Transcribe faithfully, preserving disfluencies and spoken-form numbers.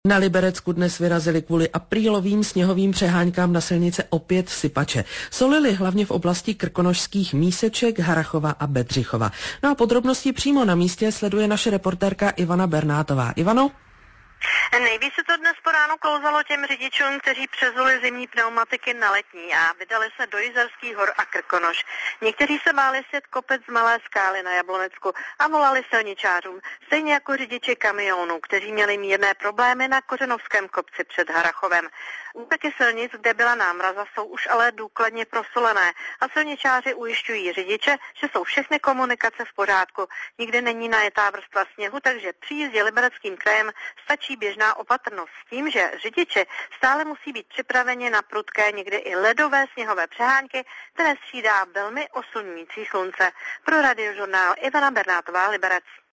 Na Liberecku dnes vyrazili kvůli aprílovým sněhovým přeháňkám na silnice opět sypače. Solili hlavně v oblasti krkonošských Míseček, Harrachova a Bedřichova. No a podrobnosti přímo na místě sleduje naše reportérka Ivana Bernátová. Ivano? Nejvíc se to dnes po ránu klouzalo těm řidičům, kteří přezuli zimní pneumatiky na letní a vydali se do Jizerských hor a Krkonoš. Někteří se báli sjet kopec z Malé Skály na Jablonecku a volali silničářům, stejně jako řidiči kamionů, kteří měli mírné problémy na Kořenovském kopci před Harrachovem. Úseky silnic, kde byla námraza, jsou už ale důkladně prosolené a silničáři ujišťují řidiče, že jsou všechny komunikace v pořádku. Nikde není najetá vrstva sněhu, takže při jízdě Libereckým krajem stačí běžná opatrnost s tím, že řidiči stále musí být připraveni na prudké, někdy i ledové sněhové přehánky, které střídá velmi oslňující slunce. Pro Radiožurnál Ivana Bernátová, Liberec.